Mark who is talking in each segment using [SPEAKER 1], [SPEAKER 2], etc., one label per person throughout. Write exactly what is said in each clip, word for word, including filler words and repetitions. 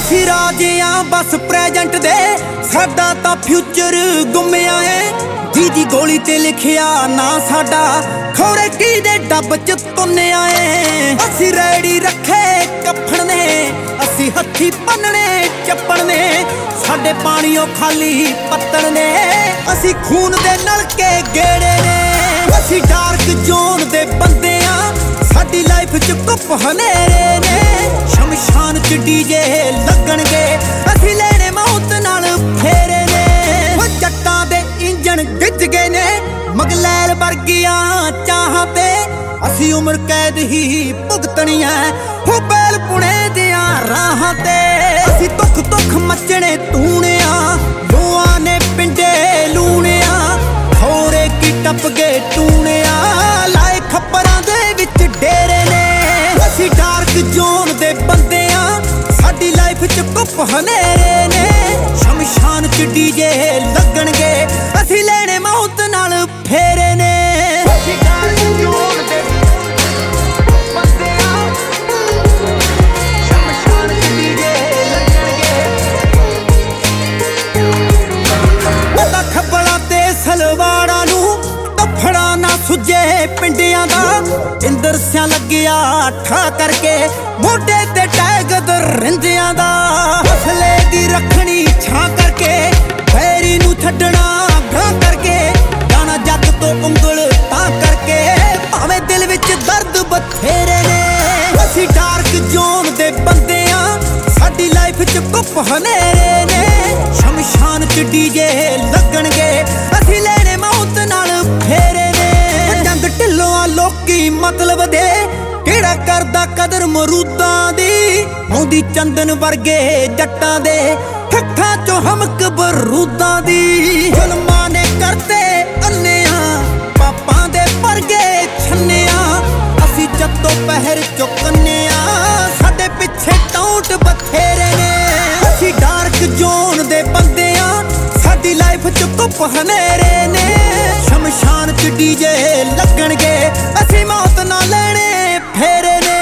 [SPEAKER 1] ਅਸੀਂ ਰਾਜੇ ਆਂ ਬਸ ਪ੍ਰੈਜੈਂਟ ਦੇ, ਸਾਡਾ ਤਾਂ ਫਿਊਚਰ ਗੁੰਮਿਆ ਏ। ਜੀ ਦੀ ਗੋਲੀ ਤੇ ਲਿਖਿਆ ਨਾ ਸਾਡਾ, ਖੋਰੇ ਕੀ ਦੇ ਡੱਬ ਚ ਤੁੰਨਿਆ ਏ। ਅਸੀਂ ਰੈਡੀ ਰੱਖੇ ਕੱਫਣ ਨੇ, ਅਸੀਂ ਹੱਥੀ ਪੰਨਣੇ ਚੱਪਣ ਨੇ, ਸਾਡੇ ਪਾਣੀਓ ਖਾਲੀ ਪੱਤਣ ਨੇ, ਅਸੀਂ ਖੂਨ ਦੇ ਨਲਕੇ ਗੇੜੇ ਨੇ। ਅਸੀਂ ਡਾਰਕ ਜ਼ੋਨ ਦੇ ਬੰਦੇ ਆ, ਸਾਡੀ ਲਾਈਫ ਚ ਕੁੱਪ ਹਨੇਰੇ ਨੇ। ਸ਼ਮਸ਼ਾਨ ਚ ਡੀਜੇ ਲੱਗਣਗੇ, ਅਸੀਂ ਲੈਣੇ ਮੌਤ ਨਾਲ ਫੇਰੇ ਨੇ। ਉਹ ਜੱਟਾਂ ਦੇ ਇੰਜਣ ਗਿੱਜ ਗਏ ਨੇ, ਮਗਲੈਲ ਵਰਗੀਆਂ ਚਾਹਾਂ ਤੇ, ਅਸੀਂ ਉਮਰ ਕੈਦ ਹੀ ਭੁਗਤਣੀ ਐ ਹੋ ਬੈਲ ਪੁਣੇ ਦੀਆਂ ਰਾਹਾਂ ਤੇ। ਅਸੀਂ ਦੁੱਖ ਦੁੱਖ ਮੱਚਣੇ ਤੂਣਿਆ, ਲੋਆਂ ਨੇ ਪਿੰਡੇ ਲੂਣਿਆ, ਖੋਰੇ ਕੀ ਟੱਪ ਗਏ ਟੂਣਿਆ, ਲਾਏ ਖੱਪਰਾਂ ਦੇ ਵਿੱਚ ਡੇਰੇ ਨੇ। ਅਸੀਂ ਡਾਰਕ ਜ਼ੋਨ ਦੇ ਬੰਦੇ ਆ, ਸਾਡੀ ਲਾਈਫ ਚ ਕੁੱਪ ਹਨੇਰੇ ਨੇ। ਸ਼ਮਸ਼ਾਨ ਚ ਡੀਜੇ ਲੱਗਣਗੇ, ਅਸੀਂ ਲੈਣੇ ਮੌਤ ਨਾਲ ਫੇਰੇ ਨੇ। ਅਸੀਂ ਡਾਰਕ ਜ਼ੋਨ ਦੇ ਬੰਦੇ ਆ, ਸ਼ਮਸ਼ਾਨ ਚ ਡੀਜੇ ਲੱਗਣਗੇ। ਪਤਾ ਖੱਬਲਾਂ ਤੇ ਸਲਵਾਰਾਂ ਨੂੰ ਟੱਫੜਾ ਨਾ ਸੁੱਜੇ ਪਿੰਡਿਆਂ ਦਾ, ਇੰਦਰ ਸਿਆਂ ਲੱਗਿਆ ਠਾ ਕਰਕੇ, ਮੋਢੇ ਤੇ ਟੈਗ ਦਰਿੰਦਿਆਂ ਦਾ। ਹਸਲੇ ਦੀ ਰੱਖਣੀ ਛਾਂ ਕਰਕੇ, ਫੈਰੀ ਨੂੰ ਛੱਡਣਾ ਗਾਂ ਕਰਕੇ, ਜਾਣਾ ਜੱਗ ਤੋਂ ਉਂਗਲ ਤਾਂ ਕਰਕੇ, ਭਾਵੇਂ ਦਿਲ ਵਿੱਚ ਦਰਦ ਬਥੇਰੇ ਨੇ। ਅਸੀਂ ਡਾਰਕ ਜ਼ੋਨ ਦੇ ਬੰਦੇ ਆ, ਸਾਡੀ ਲਾਈਫ ਚ ਕੁੱਪ ਹਨੇਰੇ ਨੇ। ਸ਼ਮਸ਼ਾਨ ਚ ਡੀਜੇ ਲੱਗਣਗੇ, ਅਸੀਂ ਲੈਣੇ ਮੌਤ ਨਾਲ ਫੇਰੇ ਨੇ। ਜੰਗ ਢਿੱਲੋਂ ਲੋਕੀ ਮਤਲਬ ਦੇ, ਕਿਹੜਾ ਕਰਦਾ ਕਦਰ ਮਰੂਦਾਂ ਦੀ, ਆਉਂਦੀ ਚੰਦਨ ਵਰਗੇ ਜੱਟਾਂ ਦੇ ਅੱਖਾਂ ਚੋਂ ਹਮਕ ਬਰੂਦਾਂ ਦੀ। ਜ਼ੁਲਮਾਂ ਨੇ ਕਰਤੇ ਅੰਨਿਆਂ, ਪਾਪਾਂ ਦੇ ਵਰਗੇ ਛੰਨਿਆਂ, ਅਸੀਂ ਜੱਤੋਂ ਪਹਿਰ ਚੁੱਕਨਿਆਂ, ਸਾਡੇ ਪਿੱਛੇ ਟੌਂਟ ਬਥੇਰੇ ਨੇ। ਅਸੀਂ ਡਾਰਕ ਜ਼ੋਨ ਦੇ ਬੰਦੇ ਆ, ਸਾਡੀ ਲਾਈਫ ਚ ਕੁੱਪ ਹਨੇਰੇ ਨੇ। ਸ਼ਮਸ਼ਾਨ ਚ ਡੀਜੇ ਲੱਗਣਗੇ, ਅਸੀਂ ਮੌਤ ਨਾ ਲੈਣੇ ਫੇਰੇ ਨੇ।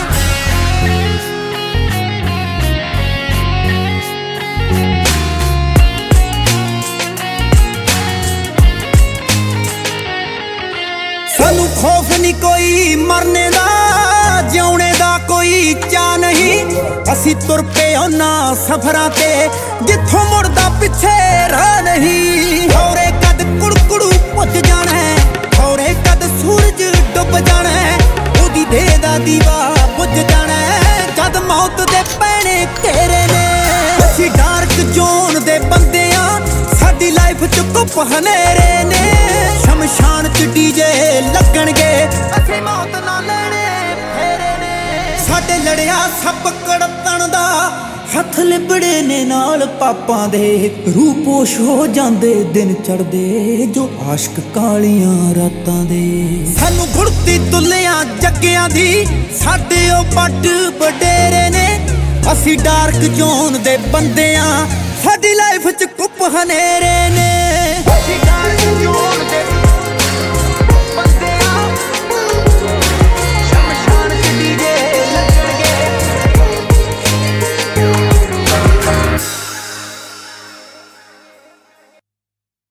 [SPEAKER 1] ਸਾਨੂੰ ਖੌਫ ਨਹੀਂ ਕੋਈ ਮਰਨੇ ਦਾ, ਜਿਉਣੇ ਦਾ ਕੋਈ ਚਾਅ ਨਹੀਂ। ਅਸੀਂ ਤੁਰ ਪਏ ਉਹਨਾਂ ਸਫ਼ਰਾਂ ਤੇ, ਜਿੱਥੋਂ ਮੁੜਦਾ ਪਿੱਛੇ ਰਾਹ ਨਹੀਂ। ਖੌਰੇ ਕਦ ਕੁੜਕੜੂ ਪੁੱਜ ਜਾਣਾ, ਖੌਰੇ ਕਦ ਸੂਰਜ ਡੁੱਬ ਜਾਣਾ, ਉਹਦੀ ਦੇਹ ਦਾ ਦੀਵਾ ਬੁੱਝ ਜਾਣਾ, ਜਦ ਮੌਤ ਦੇ ਪੈਣੇ ਤੇਰੇ ਨੇ। ਅਸੀਂ ਡਾਰਕ ਜ਼ੋਨ ਦੇ ਬੰਦੇ ਆ, ਸਾਡੀ ਲਾਈਫ ਚ ਕੁੱਪ ਹਨੇਰੇ ਨੇ। ਸ਼ਮਸ਼ਾਨ ਚ ਡੀਜੇ ਲੱਗਣਗੇ, ਅਸੀਂ ਮੌਤ ਨਾ ਲੈਣੇ ਫੇਰੇ ਨੇ। ਸਾਡੇ ਲੜਿਆ ਸੱਪ ਕੜਤਣ ਦਾ, ਹੱਥ ਲਿਬੜੇ ਨੇ ਨਾਲ ਪਾਪਾਂ ਦੇ, ਰੂਹ ਪੋਸ਼ ਹੋ ਜਾਂਦੇ ਦਿਨ ਚੜ੍ਹਦੇ, ਜੋ ਆਸ਼ਕ ਕਾਲੀਆਂ ਰਾਤਾਂ ਦੇ। ਸਾਨੂੰ ਗੁੜਤੀ ਤੁੱਲਿਆਂ ਜੱਗਿਆਂ ਦੀ, ਸਾਡੇ ਉਹ ਪੱਟ ਵਡੇਰੇ ਨੇ। ਅਸੀਂ ਡਾਰਕ ਜ਼ੋਨ ਦੇ ਬੰਦੇ ਆ, ਸਾਡੀ ਲਾਈਫ ਚ ਕੁੱਪ ਹਨੇਰੇ